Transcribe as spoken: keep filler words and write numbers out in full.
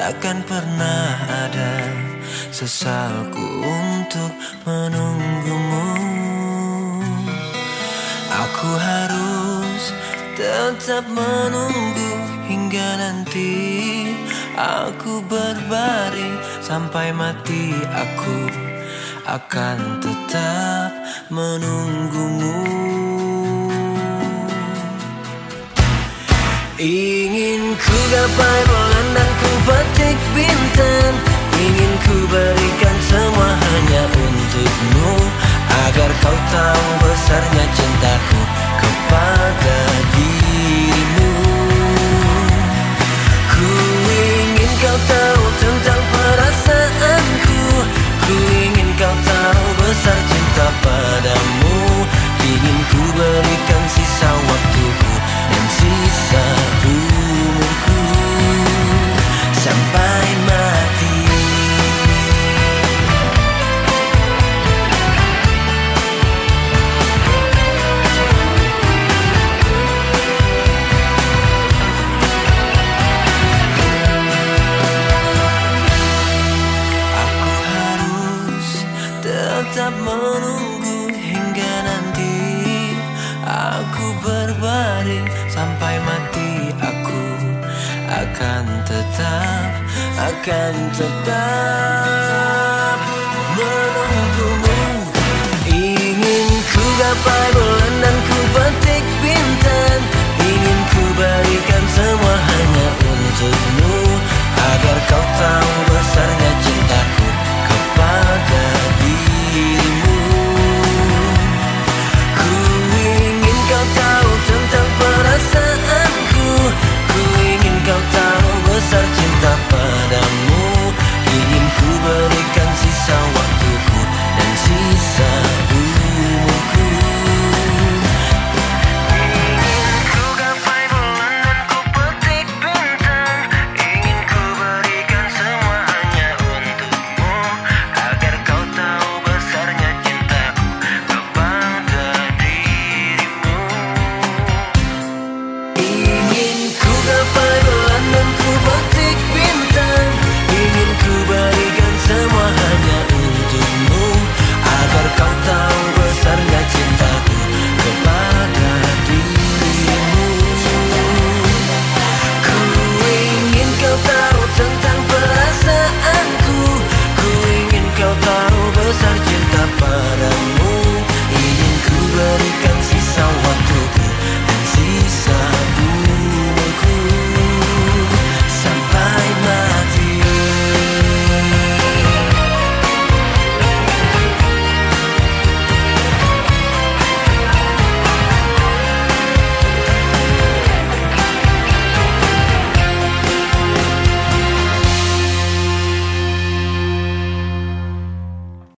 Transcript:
takkan pernah ada sesalku untuk menunggumu. Aku harus tetap menunggu hingga nanti aku berbaring sampai mati. Aku akan tetap menunggumu. Ingin ku gapai bulan dan ku petik bintang, ingin ku berikan semua hanya untukmu, agar kau tahu besarnya cintaku kepada dirimu. Ku ingin kau tahu tentang perasaanku, ku ingin kau tahu besar cinta padamu. Ingin ku berikan sisa waktuku dan sisa umurku sampai mati. Aku harus tetap menunggu hingga nanti aku berbaring sampai mati. Aku akan tetap, akan tetap menunggumu. Ingin ku gapai